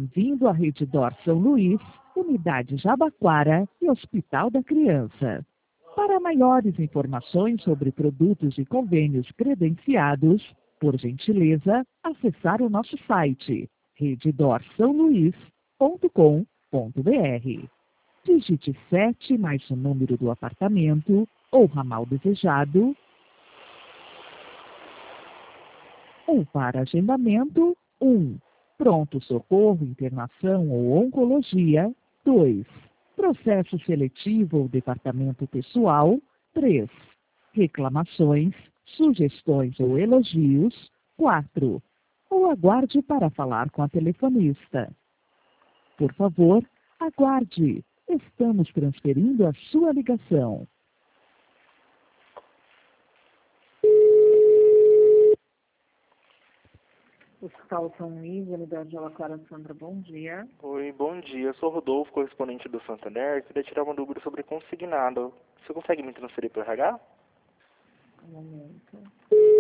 Bem-vindo à Redditor São Luís, Unidade Jabaquara e Hospital da Criança. Para maiores informações sobre produtos e convênios credenciados, por gentileza, acessar o nosso site reddorsaoluís.com.br. Digite 7 mais o número do apartamento ou ramal desejado, ou para agendamento, 1. Pronto-socorro, internação ou oncologia. 2. Processo seletivo ou departamento pessoal. 3. Reclamações, sugestões ou elogios. 4. Ou aguarde para falar com a telefonista. Por favor, aguarde. Estamos transferindo a sua ligação. Hospital São Luís, Unidade Jabaquara, Sandra, bom dia. Oi, bom dia. Eu sou Rodolfo, correspondente do Santander. Queria tirar uma dúvida sobre consignado. Você consegue me transferir para o RH? Um momento.